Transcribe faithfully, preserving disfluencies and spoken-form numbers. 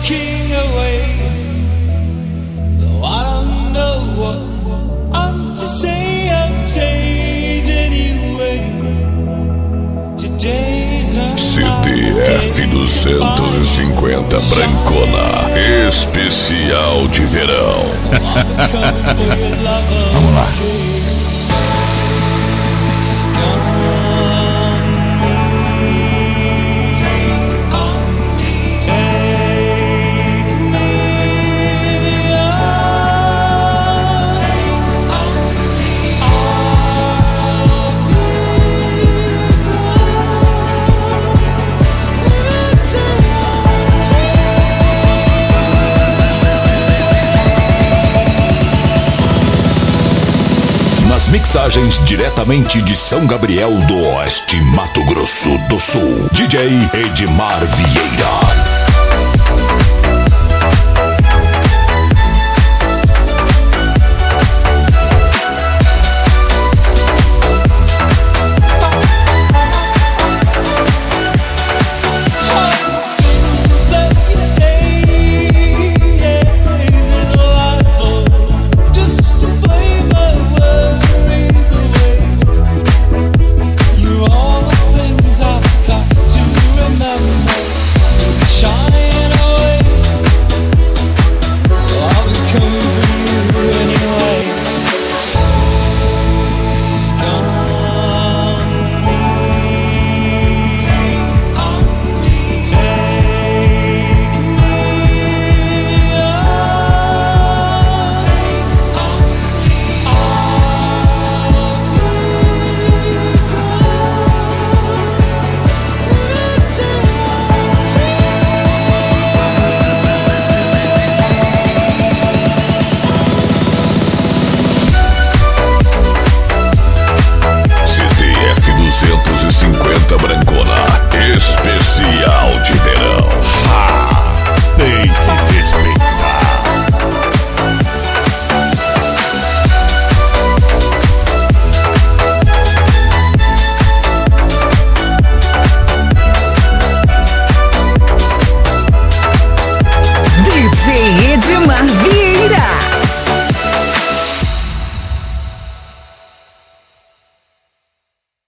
breaking away. Though I don't know what I'm to say, I'll say it anyway. Today's C D F duzentos e cinquenta Brancona, especial de verão. Vamos lá. Mixagens diretamente de São Gabriel do Oeste, Mato Grosso do Sul. D J Edmar Vieira.